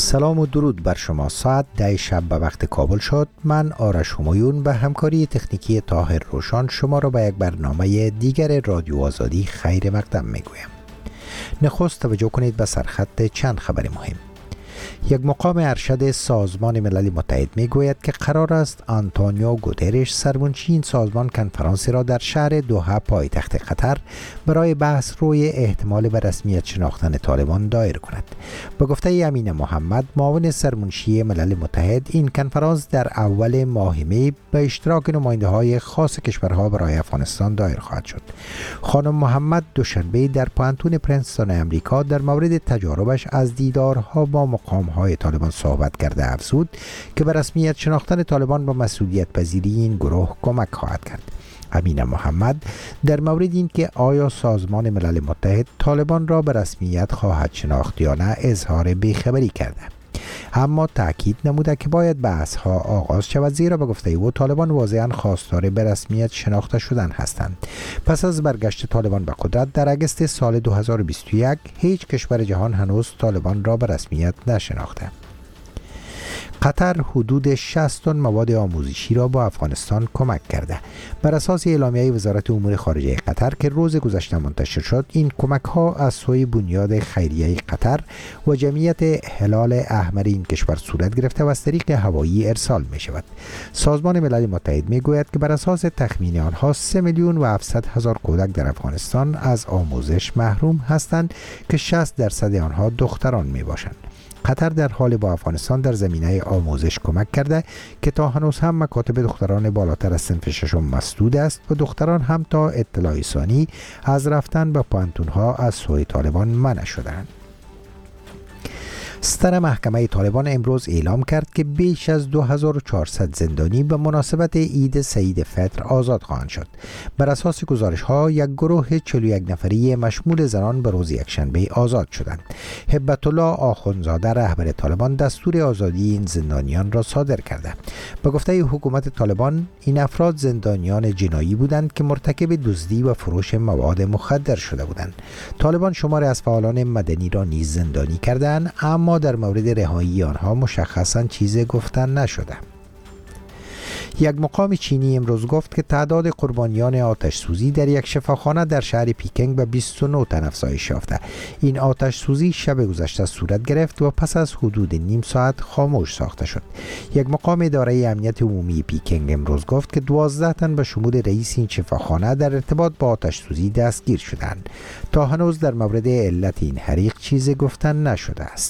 سلام و درود بر شما. ساعت 10 شب به وقت کابل شد. من آرش همایون به همکاری تکنیکی طاهر روشان شما را به یک برنامه دیگر رادیو آزادی خیر مقدم میگویم. نخست توجه کنید به سرخط چند خبر مهم. یک مقام ارشد سازمان ملل متحد میگوید که قرار است آنتونیو گوترش سرمنشی این سازمان کنفرانسی را در شهر دوحه پایتخت قطر برای بحث روی احتمال به رسمیت شناختن طالبان دایر کند. به گفته امین محمد معاون سرمنشی ملل متحد، این کنفرانس در اول ماه می به اشتراک نماینده های خاص کشورها برای افغانستان دایر خواهد شد. خانم محمد دوشنبه در پوانتون پرنستون امریکا در مورد تجاربش از دیدارها با مقام‌های طالبان صحبت کرده افزود که به رسمیت شناختن طالبان با مسئولیت پذیری این گروه کمک خواهد کرد. امین محمد در مورد این که آیا سازمان ملل متحد طالبان را به رسمیت خواهد شناخت یا نه اظهار بیخبری کرده، اما تأکید نموده که باید بحث‌ها آغاز شود، زیرا به گفته او طالبان واضحاً خواستار به رسمیت شناخته شدن هستند. پس از برگشت طالبان به قدرت در اگست سال 2021 هیچ کشور جهان هنوز طالبان را به رسمیت نشناخته. قطر حدود 60 تن مواد آموزشی را با افغانستان کمک کرده. بر اساس اعلامیه وزارت امور خارجه قطر که روز گذشته منتشر شد، این کمک ها از سوی بنیاد خیریه قطر و جمعیت هلال احمر این کشور صورت گرفته و از طریق هوایی ارسال می شود. سازمان ملل متحد می گوید که بر اساس تخمین آنها 3,700,000 کودک در افغانستان از آموزش محروم هستند که 60% آنها دختران می باشند. قطر در حال با افغانستان در زمینه آموزش کمک کرده که تا هنوز هم مکاتب دختران بالاتر از صنف ششم مسدود است و دختران هم تا اطلاع ثانی از رفتن به پوانتون‌ها از سوی طالبان منع شدند. ستر محکمه طالبان امروز اعلام کرد که بیش از 2400 زندانی به مناسبت عید سعید فطر آزاد خواهند شد. بر اساس گزارش‌ها یک گروه 41 نفری مشمول زنان به روز یکشنبه آزاد شدند. هبت الله آخوندزاده رهبر طالبان دستور آزادی این زندانیان را صادر کرده. به گفته حکومت طالبان این افراد زندانیان جنایی بودند که مرتکب دزدی و فروش مواد مخدر شده بودند. طالبان شماری از فعالان مدنی را نیز زندانی کردند، اما در مورد رهایی آنها مشخصاً چیزی گفتن نشده. یک مقام چینی امروز گفت که تعداد قربانیان آتش سوزی در یک شفاخانه در شهر پیکنگ به 29 تن افزایش یافته. این آتش سوزی شب گذشته صورت گرفت و پس از حدود نیم ساعت خاموش ساخته شد. یک مقام اداره امنیت عمومی پیکنگ امروز گفت که 12 تن به شمول رئیس این شفاخانه در ارتباط با آتش سوزی دستگیر شدند. تا هنوز در مورد علت این حریق چیزی گفتن نشده است.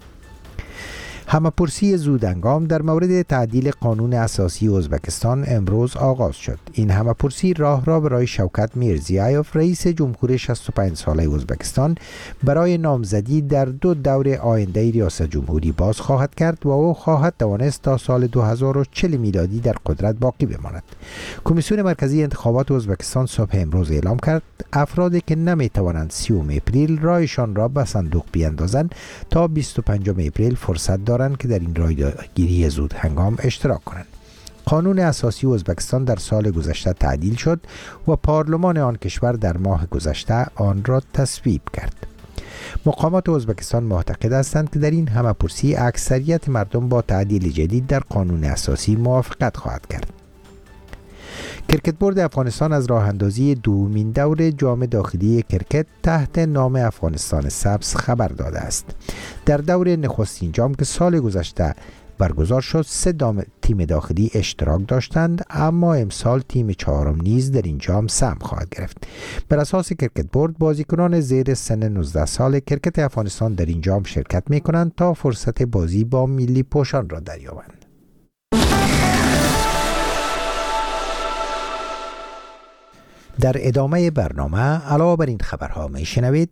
همه‌پرسی زودهنگام در مورد تعدیل قانون اساسی ازبکستان امروز آغاز شد. این همه‌پرسی راه را برای شوکت میرزیایوف رئیس جمهور 65 ساله ازبکستان برای نامزدی در 2 دور آینده ریاست جمهوری باز خواهد کرد و او خواهد توانست تا سال 2040 میلادی در قدرت باقی بماند. کمیسیون مرکزی انتخابات ازبکستان صبح امروز اعلام کرد افرادی که نمیتوانند 30 اپریل رایشان را به صندوق بیاندازند تا 25 اپریل فرصت دارند که در این رایگیری زود هنگام اشتراک کنند. قانون اساسی ازبکستان در سال گذشته تعدیل شد و پارلمان آن کشور در ماه گذشته آن را تصویب کرد. مقامات ازبکستان معتقد هستند که در این همه‌پرسی اکثریت مردم با تعدیل جدید در قانون اساسی موافقت خواهد کرد. کرکت بورد افغانستان از راه اندازی دومین دور جام داخلی کرکت تحت نام افغانستان سبز خبر داده است. در دور نخستین جام که سال گذشته برگزار شد 3 تیم داخلی اشتراک داشتند، اما امسال تیم 4 نیز در این جام سهم خواهد گرفت. بر اساس کرکت بورد بازیکنان زیر سن 19 سال کرکت افغانستان در این جام شرکت می کنند تا فرصت بازی با ملی پوشان را دریابند. در ادامه برنامه علاوه بر این خبرها می شنوید: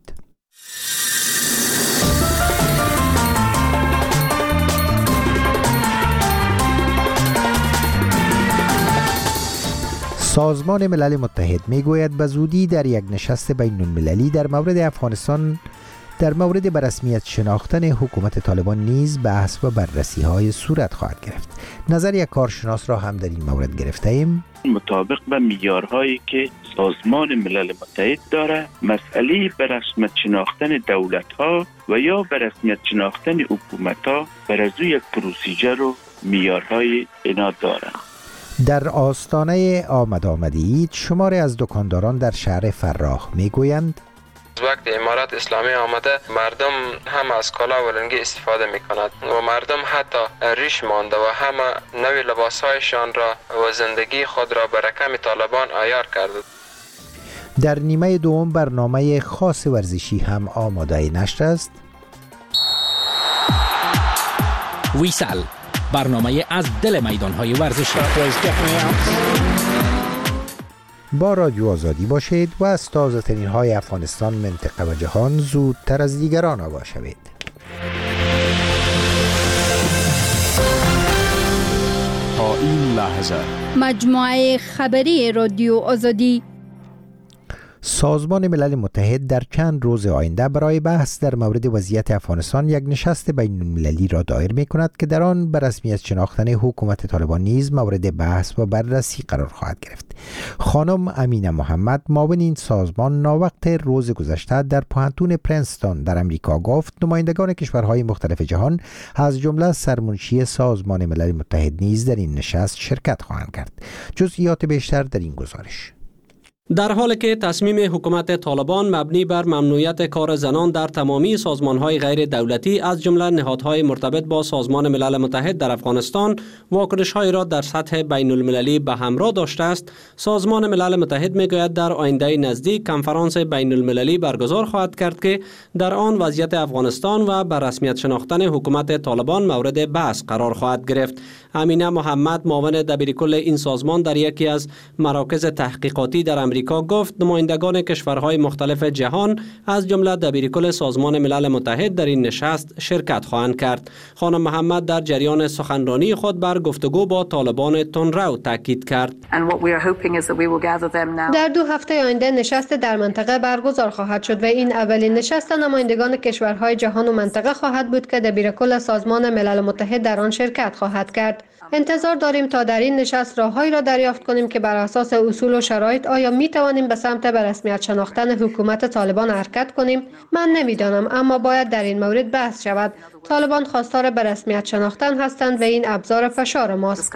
سازمان ملل متحد می گوید به زودی در یک نشست بین المللی در مورد افغانستان در مورد به رسمیت شناختن حکومت طالبان نیز بحث و بررسی های صورت خواهد گرفت. نظر یک کارشناس را هم در این مورد گرفته ایم. مطابق به معیارهایی که سازمان ملل متحد داره مسئله به رسمیت شناختن دولت‌ها و یا به رسمیت شناختن حکومت‌ها بر از یک پروسیجر و معیارهای اینا داره. در آستانه آمد عید شماری از دکانداران در شهر فراه میگویند وقتی امارت اسلامی آمده مردم هم از کالا ولنگی استفاده می کند و مردم حتی ریش مانده و همه نوی لباسهایشان را و زندگی خود را به رقم طالبان عیار کرده. در نیمه دوم برنامه خاص ورزشی هم آماده نشر است. ویسل، برنامه از دل میدانهای ورزشی. با رادیو آزادی باشید و از تازه ترین های افغانستان، منطقه و جهان زودتر از دیگران آگاه شوید. تا این لحظه مجموعه خبری رادیو آزادی. سازمان ملل متحد در چند روز آینده برای بحث در مورد وضعیت افغانستان یک نشست بین المللی را دایر می کند که در آن به رسمیت شناختن حکومت طالبان نیز مورد بحث و بررسی قرار خواهد گرفت. خانم امینه محمد، معاون این سازمان، ناوقت روز گذشته در پوهنتون پرنستون در امریکا گفت نمایندگان کشورهای مختلف جهان از جمله سرمنشی سازمان ملل متحد نیز در این نشست شرکت خواهند کرد. جزئیات بیشتر در این گزارش. در حالی که تصمیم حکومت طالبان مبنی بر ممنوعیت کار زنان در تمامی سازمان‌های غیر دولتی از جمله نهادهای مرتبط با سازمان ملل متحد در افغانستان واکنش‌هایی را در سطح بین المللی به همراه داشته است، سازمان ملل متحد می‌گوید در آینده نزدیک کنفرانس بین المللی برگزار خواهد کرد که در آن وضعیت افغانستان و بر رسمیت شناختن حکومت طالبان مورد بحث قرار خواهد گرفت. امینه محمد، معاون دبیرکل این سازمان، در یکی از مراکز تحقیقاتی در امریکا گفت نمایندگان کشورهای مختلف جهان از جمله دبیرکل سازمان ملل متحد در این نشست شرکت خواهند کرد. خانم محمد در جریان سخنرانی خود بر گفتگو با طالبان تندرو تاکید کرد. در 2 هفته آینده نشست در منطقه برگزار خواهد شد و این اولین نشست نمایندگان کشورهای جهان و منطقه خواهد بود که دبیرکل سازمان ملل متحد در آن شرکت خواهد کرد. انتظار داریم تا در این نشست راههایی را دریافت کنیم که بر اساس اصول و شرایط آیا می توانیم به سمت به رسمیت شناختن حکومت طالبان حرکت کنیم. من نمیدانم، اما باید در این مورد بحث شود. طالبان خواستار به رسمیت شناختن هستند و این ابزار فشار ماست.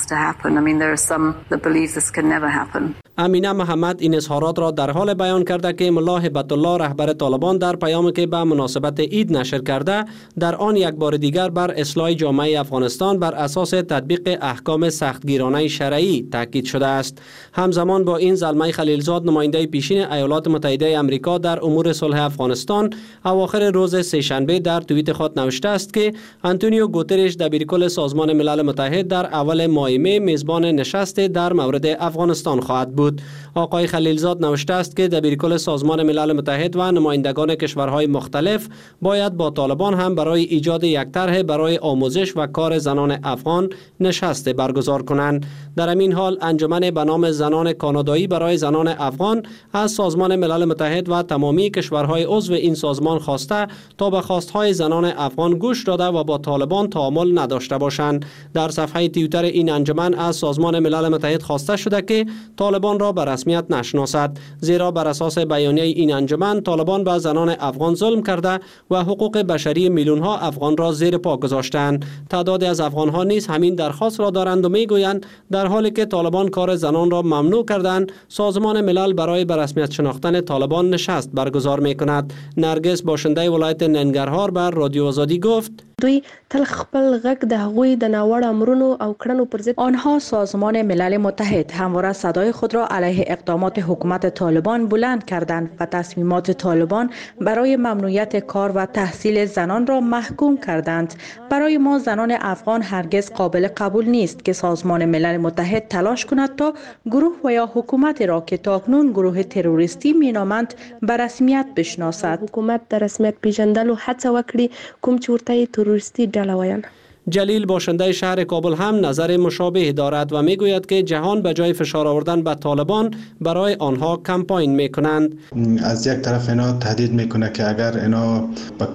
امینه محمد این اظهارات را در حال بیان کرده که ملا هبت الله، رهبر طالبان، در پیامی که به مناسبت عید نشر کرده در آن یک بار دیگر بر اصلاح جامعه افغانستان بر اساس تطبیق احکام سختگیرانه شرعی تاکید شده است. همزمان با این زلمه خلیلزاد، نماینده پیشین ایالات متحده آمریکا در امور صلح افغانستان، اواخر روز سه‌شنبه در توییت خود نوشته است که آنتونیو گوترش، دبیرکل سازمان ملل متحد، در اول ماه می میزبان نشست در مورد افغانستان خواهد بود. آقای خلیلزاد نوشته است که دبیرکل سازمان ملل متحد و نمایندگان کشورهای مختلف باید با طالبان هم برای ایجاد یک طرح برای آموزش و کار زنان افغان نشست برگزار کنند. در همین حال انجمن به نام زنان کانادایی برای زنان افغان از سازمان ملل متحد و تمامی کشورهای عضو این سازمان خواسته تا به خواستهای زنان افغان گوش داده و با طالبان تعامل نداشته باشند. در صفحه توییتر این انجمن از سازمان ملل متحد خواسته شده که طالبان را به رسمیت نشناسد، زیرا بر اساس بیانیه این انجمن طالبان به زنان افغان ظلم کرده و حقوق بشری میلیون‌ها افغان را زیر پا گذاشتند. تعدادی از افغان‌ها نیز همین درخواست را دارند و میگویند در حالی که طالبان کار زنان را ممنوع کردند، سازمان ملل برای به رسمیت شناختن طالبان نشست برگزار می‌کند. نرگس، باشنده ولایت ننګرهار، بر رادیو آزادی گفت دوی تل خپل غږ د هغوی د ناوړه امرونو او کړنو پر ضد آنها سازمان ملل متحد همواره صدای خود را علیه اقدامات حکومت طالبان بلند کردند و تصمیمات طالبان برای ممنوعیت کار و تحصیل زنان را محکوم کردند. برای ما زنان افغان هرگز قابل قبول نیست که سازمان ملل متحد تلاش کند تا گروه و یا حکومت را که تاکنون گروه تروریستی مینامند به رسمیت بشناسد. حکومت در رسمیت پیژندلو هڅه وکړي، کوم چې ورته تروریستی ډله وایي. جلیل، باشنده شهر کابل، هم نظر مشابه دارد و میگوید که جهان به جای فشار آوردن به طالبان برای آنها کمپاین میکنند. از یک طرف اینا تهدید میکنه که اگر اینا با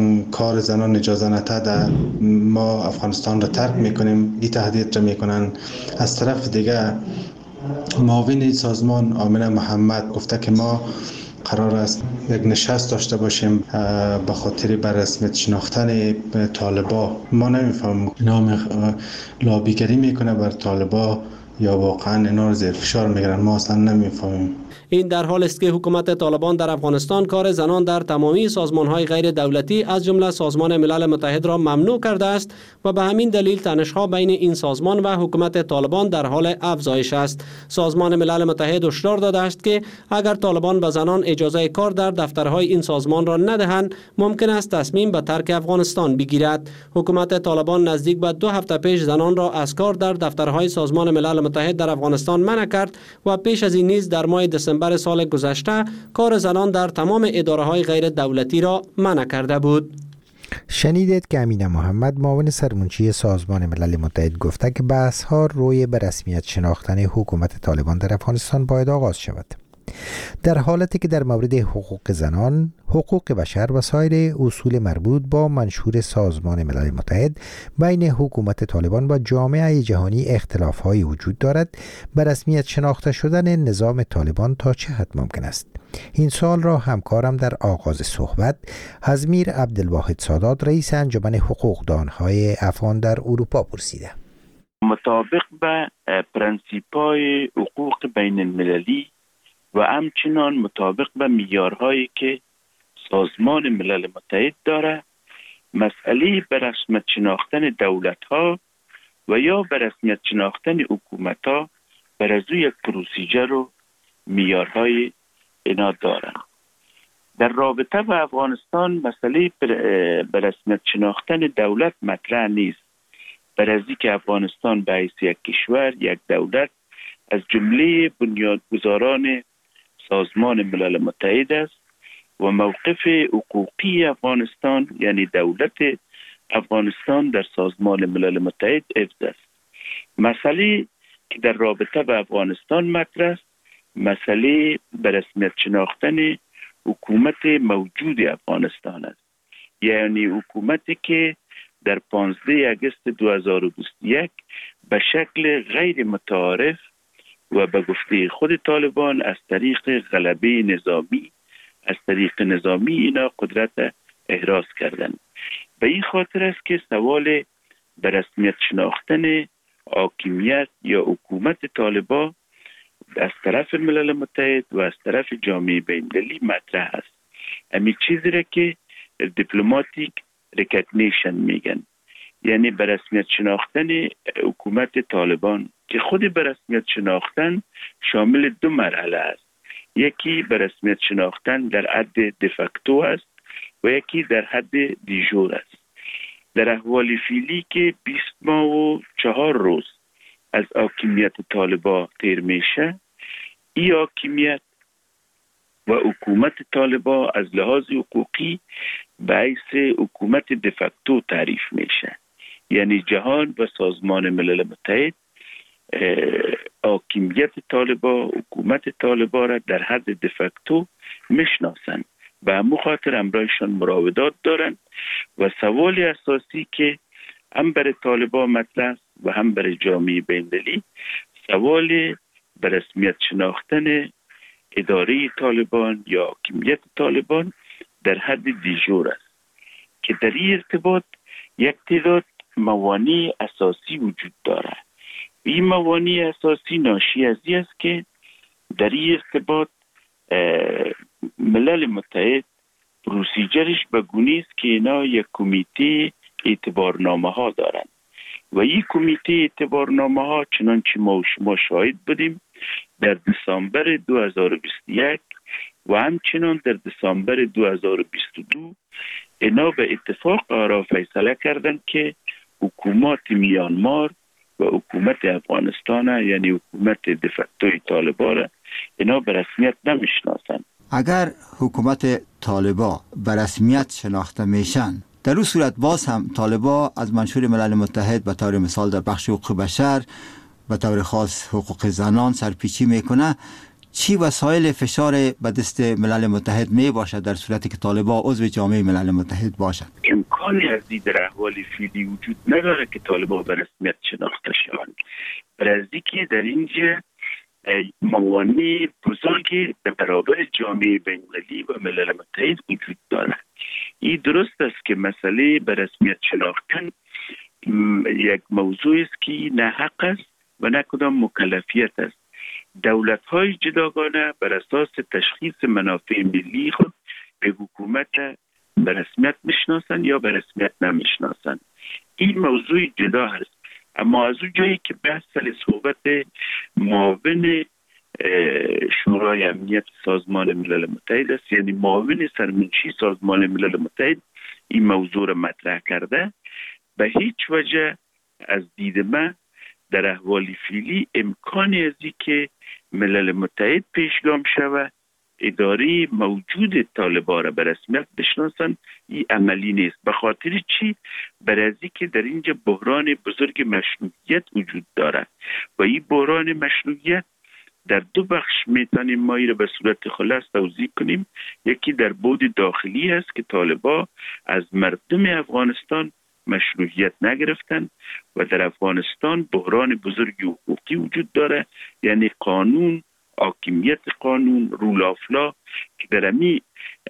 کار زنان اجازه نده ما افغانستان را ترک میکنیم، این تهدید را میکنن. از طرف دیگه معاون سازمان آمنه محمد گفته که ما قرار است یک نشست داشته باشیم به خاطر بر رسمیت شناختن طالبان. ما نمیفهمیم اینا لابیگری میکنه بر طالبان یا واقعا اینا رو زیر فشار میگیرن، ما اصلا نمیفهمیم. این در حال است که حکومت طالبان در افغانستان کار زنان در تمامی سازمان‌های غیر دولتی از جمله سازمان ملل متحد را ممنوع کرده است و به همین دلیل تنش‌ها بین این سازمان و حکومت طالبان در حال افزایش است. سازمان ملل متحد هشدار داده است که اگر طالبان به زنان اجازه کار در دفترهای این سازمان را ندهند، ممکن است تصمیم به ترک افغانستان بگیرد. حکومت طالبان نزدیک به 2 هفته پیش زنان را از کار در دفترهای سازمان ملل متحد در افغانستان منع کرد و پیش از این نیز در ماه دسامبر سال گذشته کار زنان در تمام اداره‌های غیر دولتی را منع کرده بود. شنیدید که امینه محمد معاون سرمنشی سازمان ملل متحد گفته که بحث‌ها روی به رسمیت شناختن حکومت طالبان در افغانستان باید آغاز شود. در حالتی که در مورد حقوق زنان، حقوق بشر و سایر اصول مربوط با منشور سازمان ملل متحد بین حکومت طالبان و جامعه جهانی اختلاف‌های وجود دارد، به رسمیت شناخته شدن نظام طالبان تا چه حد ممکن است؟ این سوال را همکارم در آغاز صحبت ازمیر عبدالواحد سادات، رئیس انجمن حقوقدانهای افغان در اروپا پرسیده. مطابق به پرنسیپ‌های حقوق بین المللی و همچنان مطابق به معیارهایی که سازمان ملل متحد داره، مسئله به رسمیت شناختن دولت‌ها و یا به رسمیت شناختن حکومت‌ها بر از یک پروسیجر و معیارهای اینا دارن. در رابطه با افغانستان مسئله به رسمیت شناختن دولت مطرح نیست، بر از اینکه افغانستان به حیث یک کشور، یک دولت از جمله بنیادگذاران سازمان ملل متحد است و موقف حقوقی افغانستان یعنی دولت افغانستان در سازمان ملل متحد حفظ است. مسئله که در رابطه با افغانستان مطرح است، مسئله به رسمیت شناختن حکومت موجود افغانستان است، یعنی حکومتی که در 15 آگوست 2021 به شکل غیر متعارف و به گفته خود طالبان از طریق غلبه نظامی، از طریق نظامی اینا قدرت احراز کردند. به این خاطر است که سوال به رسمیت شناختن حاکمیت یا حکومت طالبان از طرف ملل متحد و از طرف جامعه بین‌المللی مطرح است. همین چیزی را که دیپلماتیک ریکگنیشن میگن، یعنی به رسمیت شناختن حکومت طالبان که خود به رسمیت شناختن شامل 2 مرحله است. یکی به رسمیت شناختن در حد دفکتو است و یکی در حد دیجور است. در احوال فعلی که 20 ماه و 4 روز از حاکمیت طالبان تیر میشه، این حاکمیت و حکومت طالبان از لحاظ حقوقی به حیث حکومت دفکتو تعریف میشه، یعنی جهان و سازمان ملل متحد حاکمیت طالبان، حکومت طالبان را در حد دفکتو میشناسند و همون خاطر همراهشان مراودات دارند و سوال اساسی که هم برای طالبان مطرح است و هم برای جامعه بین‌المللی، سوال به رسمیت شناختن اداره طالبان یا حاکمیت طالبان در حد دیجور است که در این ارتباط یک تعداد موانع اساسی وجود دارد. این موانع اساسی ناشی از این است که در این ارتباط ملل متحد پروسیجرش به گونه است که اینا یک کمیته اعتبارنامه ها دارند و این کمیته اعتبارنامه ها چنانچه ما و شما شاهد بودیم در دسامبر 2021 و همچنان در دسامبر 2022 اینا به اتفاق آرا فیصله کردند که حکومت میانمار و حکومت افغانستان یعنی حکومت دفکتوی طالبان اینا به رسمیت نمیشناسند. اگر حکومت طالبان به رسمیت شناخته میشن، در اون صورت باز هم طالبان از منشور ملل متحد به طور مثال در بخش حقوق بشر و طور خاص حقوق زنان سرپیچی میکنه، چی وسایل فشار به دست ملل متحد می باشد در صورتی که طالبان عضو جامعه ملل متحد باشد؟ امکانی از این در احوال فعلی وجود نداره که طالبان به رسمیت شناخته شوند. برای اینکه در اینجا موانع بزرگی در برابر جامعه بین‌المللی و ملل متحد وجود دارد. این درست است که مسئله به رسمیت شناختن یک موضوع است که نه حق است و نه کدام مکلفیت است. دولت‌های جداگانه بر اساس تشخیص منافع ملی خود به حکومت به رسمیت میشناسند یا به رسمیت نمیشناسند. این موضوع جدا هست. اما از اون جایی که بحث صحبت معاون شورای امنیت سازمان ملل متحد است، یعنی معاون سرمنشی سازمان ملل متحد این موضوع را مطرح کرده، به هیچ وجه از دید من در احوال فعلی امکانی از این که ملل متحد پیشگام شود اداره موجود طالبان را به رسمیت بشناسند این عملی نیست. به خاطر چی؟ برای از این که در اینجا بحران بزرگ مشروعیت وجود دارد و این بحران مشروعیت در دو بخش میتونیم ما را به صورت خلاص توضیح کنیم. یکی در بعد داخلی است که طالبان از مردم افغانستان مشروعیت نگرفتند و در افغانستان بحران بزرگ حقوقی وجود داره، یعنی قانون، حاکمیت قانون، رول آف لا که در امی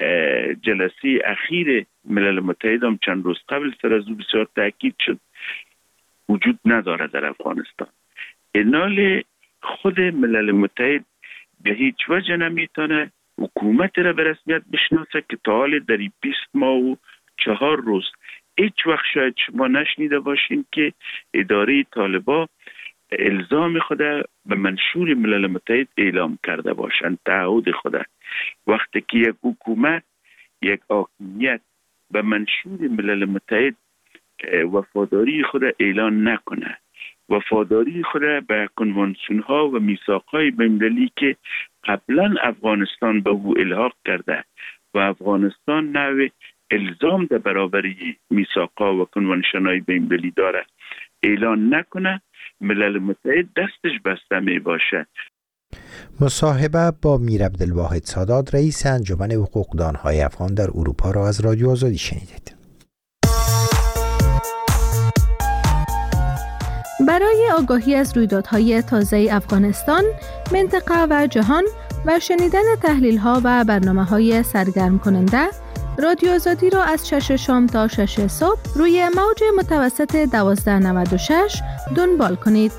جلسه اخیر ملل متحد هم چند روز قبل سر از او بسیار تاکید شد وجود نداره در افغانستان. اینال خود ملل متحد به هیچ وجه نمیتونه حکومت را به رسمیت بشناسه که تا حال در 20 ماه و 4 روز هیچ وقت شاید شما نشنیده باشین که اداره طالبان الزام خود به منشور ملل متحد اعلام کرده باشند، تعهد خود. وقتی که یک حکومت، یک حاکمیت به منشور ملل متحد وفاداری خود اعلان نکنه، وفاداری خود به کنوانسیون ها و میثاق های بین‌المللی که قبلا افغانستان به او الحاق کرده و افغانستان نوع الزام در برابر میثاق ها و کنوانسیون های بین‌المللی داره اعلان نکنه، ملل متحد دستش بسته می باشه. مصاحبه با میر عبدالواحد سادات رئیس انجمن حقوقدانهای افغان در اروپا را از رادیو آزادی شنیدید. برای آگاهی از رویدادهای تازه افغانستان، منطقه و جهان و شنیدن تحلیل‌ها و برنامه‌های سرگرم کننده، رادیو آزادی را از 6 شام تا 6 صبح روی موج متوسط 1296 دنبال کنید.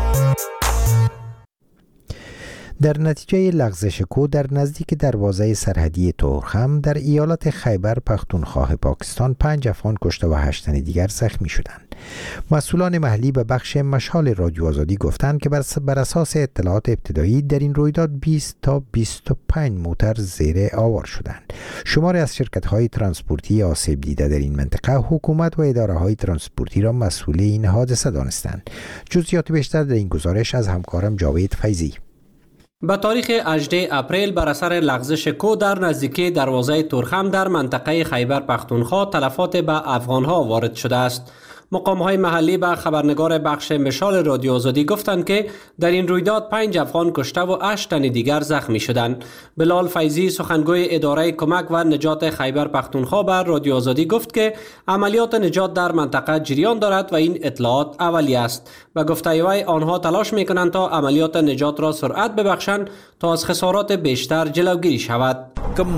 در نتیجه لغزش کو در نزدیک دروازه سرحدی تورخم در ایالت خیبر پختونخوا پاکستان 5 افغان کشته و 8 تن دیگر زخمی شدند. مسئولان محلی به بخش مشال رادیو آزادی گفتند که بر اساس اطلاعات ابتدایی در این رویداد 20 تا 25 موتر زیر آوار شدند. شماری از شرکت‌های ترانسپورتی آسیب دیده در این منطقه حکومت و اداره‌های ترانسپورتی را مسئول این حادثه دانستند. جزئیات بیشتر در این گزارش از همکارم جاوید فیضی. به تاریخ 18 اپریل بر اثر لغزش کو در نزدیکی دروازه تورخم در منطقه خیبر پختونخوا تلفات به افغانها وارد شده است. مقام‌های محلی به خبرنگار بخش مشال رادیو آزادی گفتند که در این رویداد 5 افغان کشته و 8 تن دیگر زخمی شدند. بلال فیضی سخنگوی اداره کمک و نجات خیبر پختونخوا به رادیو آزادی گفت که عملیات نجات در منطقه جریان دارد و این اطلاعات اولیه است. به گفته وی آنها تلاش می‌کنند تا عملیات نجات را سرعت ببخشند تا از خسارات بیشتر جلوگیری شود.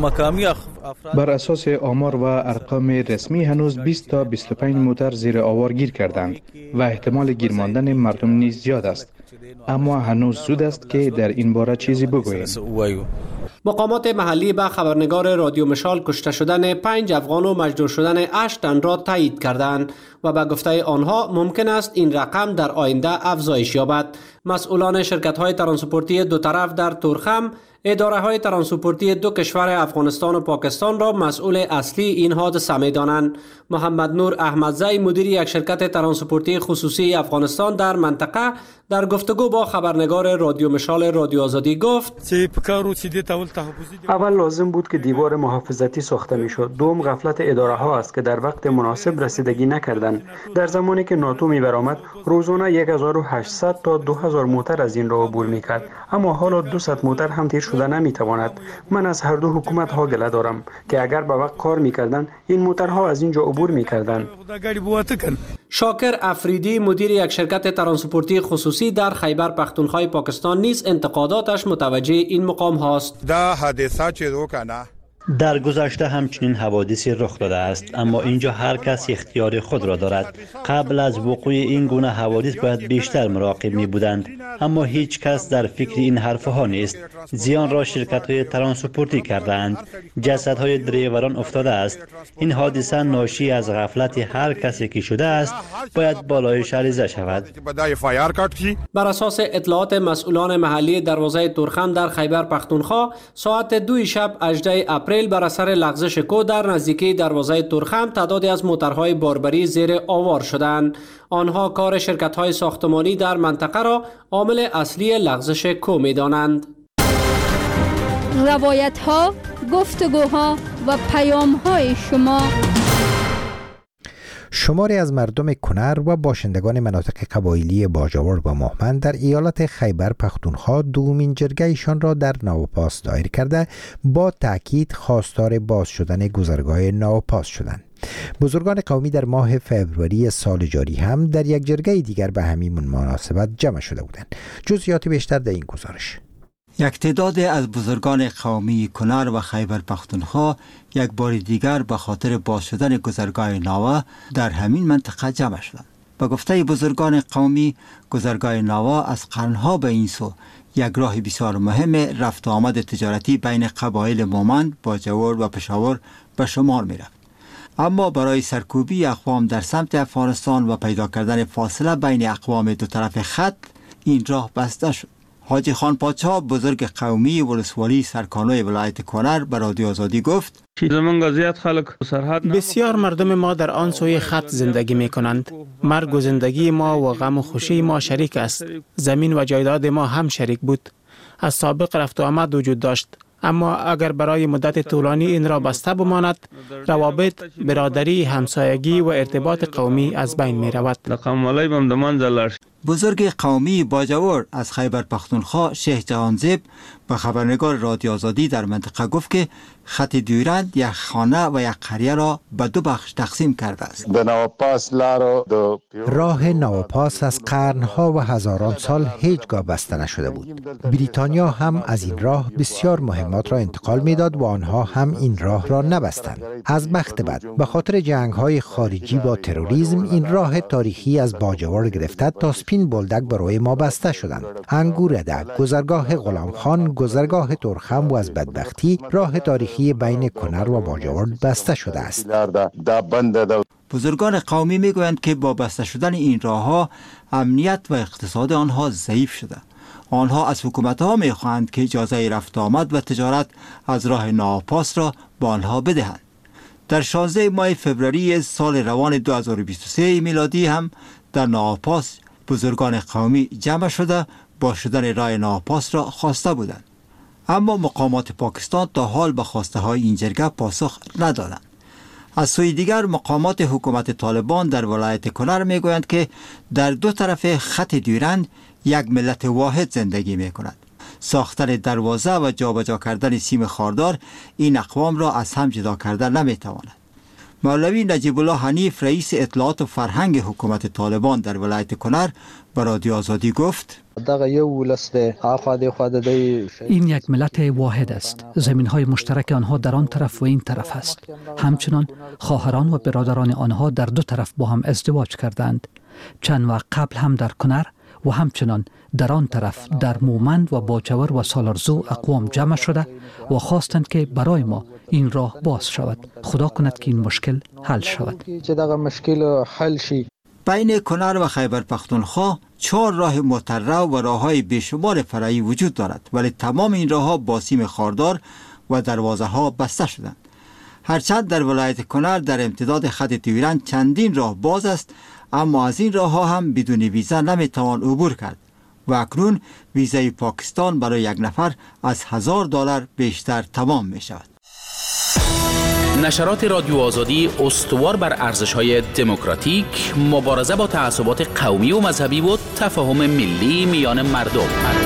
بر اساس آمار و ارقام رسمی هنوز 20 تا 25 موتر زیر آوار گیر کردند و احتمال گیر ماندن مردم نیز زیاد است، اما هنوز زود است که در این باره چیزی بگوییم. مقامات محلی به خبرنگار رادیو مشال کشته شدن 5 افغان و مجروح شدن 8 تن را تایید کردند و به گفته آنها ممکن است این رقم در آینده افزایش یابد. مسئولان شرکت‌های ترانسپورتی دو طرف در تورخم اداره‌های ترانسپورتی دو کشور افغانستان و پاکستان را مسئول اصلی این حادثه می‌دانند. محمد نور احمدزی مدیر یک شرکت ترانسپورتی خصوصی افغانستان در منطقه در گفتگو با خبرنگار رادیو مشال رادیو آزادی گفت: اول لازم بود که دیوار محافظتی ساخته می‌شد. دوم غفلت اداره‌ها است که در وقت مناسب رسیدگی نکردند. در زمانی که ناتو می‌برآمد روزانه 1800 تا 2000 1000 موتر از این راه عبور میکرد، اما حالا 200 موتر هم تیر شده نمیتواند. من از هر دو حکومت ها گله دارم که اگر به وقت کار میکردن این موترها از اینجا عبور میکردن. شاکر افریدی مدیر یک شرکت ترانسپورتی خصوصی در خیبر پختونخوا پاکستان نیز انتقاداتش متوجه این مقام هاست. در گذشته همچنین حوادثی رخ داده است، اما اینجا هر کس اختیار خود را دارد. قبل از وقوع این گونه حوادث باید بیشتر مراقب می بودند، اما هیچ کس در فکر این حرفها نیست. زیان را شرکت‌های ترانسپورتی کردند، جسدهای دریوران افتاده است. این حادثه ناشی از غفلت هر کسی که شده است، باید بالایش عریضه شود. بر اساس اطلاعات مسئولان محلی دروازه تورخم در خیبر پختونخوا، ساعت 2 شب 18 اپریل بر اثر لغزش کو در نزدیکی دروازه تورخم تعدادی از موترهای باربری زیر آوار شدند. آنها کار شرکت‌های ساختمانی در منطقه را عامل اصلی لغزش کو می‌دانند. روایت‌ها، گفتگوها و پیام‌های شما. شماری از مردم کنر و باشندگان مناطق قبایلی باجوور و مهمن در ایالت خیبر پختونخوا دومین جرگه‌شان را در نوپاس دایر کرده با تاکید خواستار باز شدن گذرگاه نوپاس شدند. بزرگان قومی در ماه فوریه سال جاری هم در یک جرگه دیگر به همین مناسبت جمع شده بودند. جزئیات بیشتر در این گزارش. یک تعداد از بزرگان قومی کنر و خیبر پختونخوا یک بار دیگر به خاطر باز شدن گذرگاه ناوا در همین منطقه جمع شدند. به گفته بزرگان قومی، گذرگاه ناوا از قرنها به این سو یک راه بسیار مهم رفت و آمد تجارتی بین قبایل مومند، باجوور و پشاور به شمار می رفت. اما برای سرکوبی اقوام در سمت افغانستان و پیدا کردن فاصله بین اقوام دو طرف خط این راه بسته شد. حاجی خان پادشاه بزرگ قومی ولسوالی سرکانوی ولایت کنر به رادیو آزادی گفت: بسیار مردم ما در آن سوی خط زندگی می کنند. مرگ و زندگی ما و غم و خوشی ما شریک است. زمین و جایداد ما هم شریک بود. از سابق رفت و آمد وجود داشت، اما اگر برای مدت طولانی این را بسته بماند، روابط، برادری، همسایگی و ارتباط قومی از بین می رود. بزرگ قومی باجوور از خیبر پختونخوا شیخ جهانزیب به خبرنگار رادیو آزادی در منطقه گفت که خط دیورند یک خانه و یک قریه را به دو بخش تقسیم کرده است. راه نوپاس از قرنها و هزاران سال هیچگاه بسته نشده بود. بریتانیا هم از این راه بسیار مهمات را انتقال میداد و آنها هم این راه را نبستند. از بخت بد به خاطر جنگ‌های خارجی با تروریسم این راه تاریخی از باجوور گرفته تا سپین بولدک برای ما بسته شدند. انگوردک، گذرگاه غلام خان، گذرگاه تورخم و از بدبختی راه تاریخی بین کنر و باجوور بسته شده است. بزرگان قومی میگویند که با بسته شدن این راه‌ها امنیت و اقتصاد آنها ضعیف شده. آنها از حکومت‌ها می‌خواهند که اجازه رفت آمد و تجارت از راه نوپاس را به آنها بدهند. در 16 ماه فوریه سال روان 2023 میلادی هم در نوپاس بزرگان قومی جمع شده با شدن راه نوپاس را خواسته بودند، اما مقامات پاکستان تا حال به خواسته های این جرگه پاسخ ندادند. از سوی دیگر مقامات حکومت طالبان در ولایت کنر میگویند که در دو طرف خط دیورند یک ملت واحد زندگی می کند. ساختن دروازه و جابجا کردن سیم خاردار این اقوام را از هم جدا کردن نمی تواند. مولوی نجیب الله حنیف رئیس اطلاعات و فرهنگ حکومت طالبان در ولایت کنر به رادیو آزادی گفت: این یک ملت واحد است. زمین‌های مشترک آنها در آن طرف و این طرف است. همچنان خواهران و برادران آنها در دو طرف با هم ازدواج کردند. چند وقت قبل هم در کنر و همچنان در آن طرف در مومند و باجوور و سالارزو اقوام جمع شده و خواستند که برای ما این راه باز شود. خدا کند که این مشکل حل شود. بین کنر و خیبر پختونخوا 4 راه مترو و راه‌های بیشمار فرعی وجود دارد، ولی تمام این راه‌ها با سیم خاردار و دروازه‌ها بسته شدند. هرچند در ولایت کنر در امتداد خط دیورند چندین راه باز است، اما از این راه‌ها هم بدون ویزا نمیتوان عبور کرد و اکنون ویزای پاکستان برای یک نفر از $1000 بیشتر تمام می شود. نشرات رادیو آزادی استوار بر ارزش‌های دموکراتیک، مبارزه با تعصبات قومی و مذهبی و تفاهم ملی میان مردم.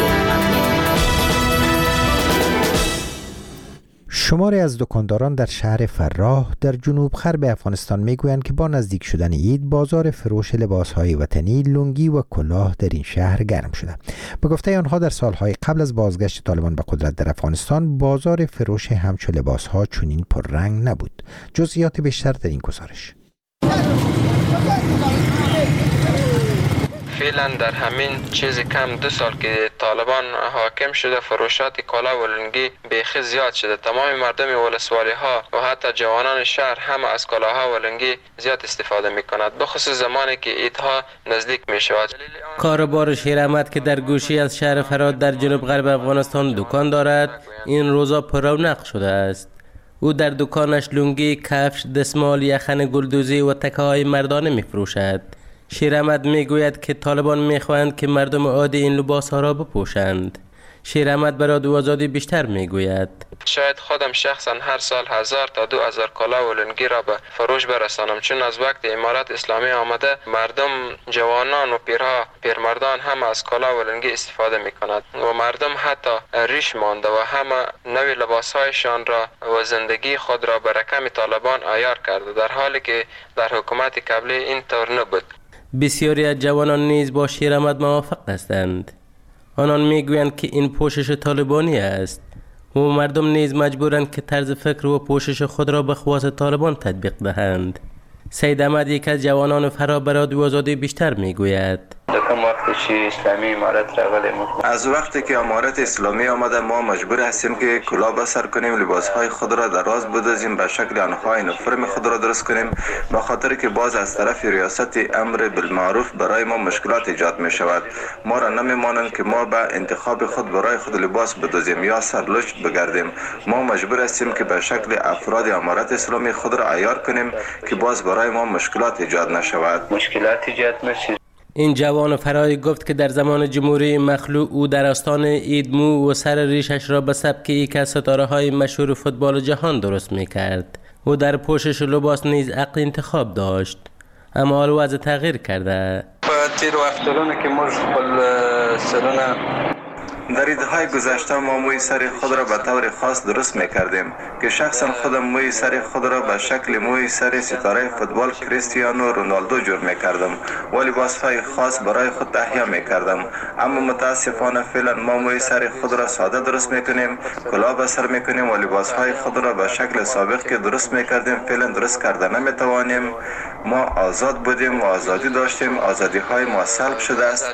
شماری از دکانداران در شهر فراه در جنوب غرب افغانستان میگویند که با نزدیک شدن عید بازار فروش لباسهای وطنی، لنگی و کلاه در این شهر گرم شده. به گفته آنها در سالهای قبل از بازگشت طالبان به قدرت در افغانستان بازار فروش همچو لباسها چنین پررنگ نبود. جزئیات بیشتر در این گزارش. فعلا در همین چیز کم 2 سال که طالبان حاکم شده فروشات کالا و لنگی بیخی زیاد شده. تمام مردم ولسوالی ها و حتی جوانان شهر هم از کالاها و لنگی زیاد استفاده می کند، بخصوص زمانی که عیدها نزدیک می شود. کاربار شیر احمد که در گوشی از شهر فرات در جنوب غرب افغانستان دکان دارد این روزا پر رونق شده است. او در دکانش لنگی، کفش، دستمال، یخن گلدوزی و تکه های مردانه می فروشد. شیر احمد می گوید که طالبان می خواهند که مردم عادی این لباس ها را بپوشند. شیر احمد برای رادیو آزادی بیشتر می گوید. شاید خودم شخصا هر سال 1000 تا 2000 کالا و لنگی را به فروش برسانم، چون از وقت امارت اسلامی آمده مردم، جوانان و پیرمردان هم از کالا و لنگی استفاده می کند و مردم حتی ریش مانده و همه نوی لباس هایشان را و زندگی خود را به رقم طالبان عیار کرده، در حالی که در حکومت قبلی این طور نبود. بسیاری از جوانان نیز با شیر احمد موافق هستند. آنان میگویند که این پوشش طالبانی است و مردم نیز مجبورند که طرز فکر و پوشش خود را به خواست طالبان تطبیق دهند. سید احمد یک از جوانان فرا به رادیو آزادی بیشتر میگوید. از وقتی که امارت اسلامی آمده ما مجبور هستیم که کلاه به سر کنیم، لباسهای خود را دراز بدازیم، به شکل آنها یونیفرم خود را درست کنیم، به خاطر که باز از طرف ریاست امر بالمعروف برای ما مشکلات ایجاد می شود. ما را نمیمانند که ما به انتخاب خود برای خود لباس بدازیم یا سرلوچ بگردیم. ما مجبور هستیم که به شکل افراد امارت اسلامی خود را عیار کنیم که باز برای ما مشکلات ایجاد نشود. این جوان فرای گفت که در زمان جمهوری مخلوع او در آستان عید مو و سر ریشش را به سبک یک از ستاره های مشهور فوتبال جهان درست می کرد. او در پوشش لباس نیز عقل انتخاب داشت، اما حال وضع تغییر کرده. در عیدهای گذشته ما موی سر خود را به طور خاص درست میکردیم که شخصا خودم موی سر خود را به شکل موی سر ستاره فوتبال کریستیانو رونالدو جور میکردم و لباسهای خاص برای خود تهیه میکردم. اما متاسفانه فعلا ما موی سر خود را ساده درست میکنیم، کلاه به سر میکنیم و لباسهای خود را به شکل سابق که درست میکردیم فعلا درست کرده نمیتوانیم. ما آزاد بودیم و آزادی داشتیم، آزادی های ما سلب شده است.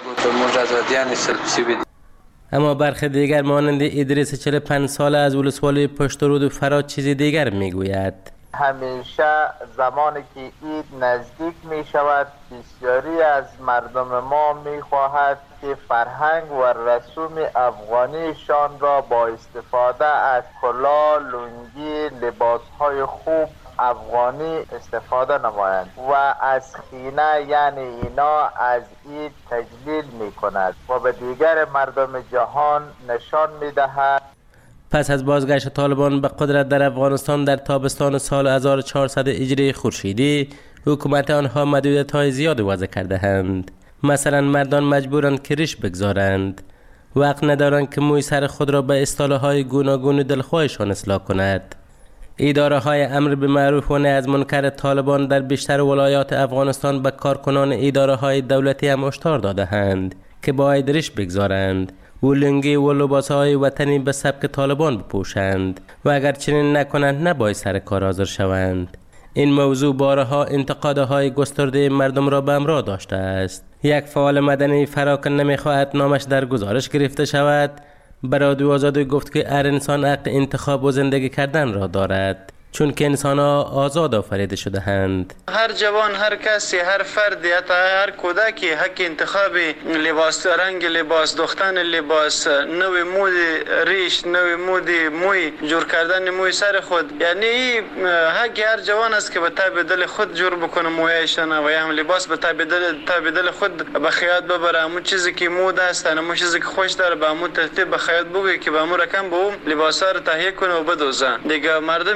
اما برخی دیگر مانند ادریس 45 ساله از ولسوالی پشترود و فرات چیزی دیگر میگوید. همیشه زمانی که عید نزدیک می شود بسیاری از مردم ما می خواهد که فرهنگ و رسوم افغانیشان را با استفاده از کلاه، لنگی، لباسهای خوب افغانی استفاده نمایند و از خینه یعنی اینا از عید تجلیل می کند و به دیگر مردم جهان نشان می دهد. پس از بازگشت طالبان به قدرت در افغانستان در تابستان سال 1400 هجری خورشیدی، حکومت آنها محدودیت‌های زیاد وضع کرده اند. مثلا مردان مجبورند که ریش بگذارند، وقت ندارند که موی سر خود را به اصطلاح‌های گوناگون دلخواهشان اصلاح کند. اداره های امر به معروف و نهی از منکر طالبان در بیشتر ولایات افغانستان به کارکنان اداره های دولتی هم هشدار داده‌اند که باید ریش بگذارند و لنگی و لباس های وطنی به سبک طالبان بپوشند و اگر چنین نکنند نباید سر کار حاضر شوند. این موضوع بارها انتقادهای گسترده مردم را به همراه داشته است. یک فعال مدنی فراکن نمیخواهد نامش در گزارش گرفته شود، به رادیو آزادی گفت که هر انسان حق انتخاب و زندگی کردن را دارد، چون که انسان‌ها آزاد آفریده شده اند. هر جوان، هر کسی، هر فرد یا هر کودکی حق انتخاب لباس، رنگ لباس، دختن لباس، نوع مود ریش، نوع مود موی، جور کردن موی سر خود، یعنی حق هر جوان است که به تاب دل خود جور بکنه مویشان و یا هم لباس به تاب دل خود به خیاط ببره. همون چیزی که مود است، همون چیزی که خوش داره به همون ترتیب به خیاط بگه که به همون رقم به اون لباسا رو تهیه کنه و بدوزه. دیگه مردم ما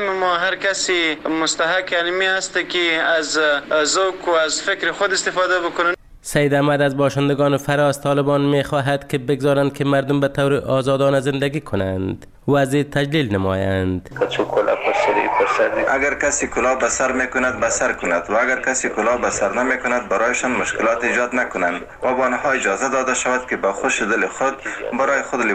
هر کسی مستحق علمی است که از ذوق و از فکر خود استفاده بکنه. سید احمد از باشندگان فراز طالبان می‌خواهد که بگذارند که مردم به طور آزادانه زندگی کنند و از این تجلیل نمایند. اگر کسی کلاه به سر میکند به سر کند و اگر کسی کلاه به سر نمیکند برایشان مشکلات ایجاد نکنند و به آنها اجازه داده شود که با خوش دل خود برای خود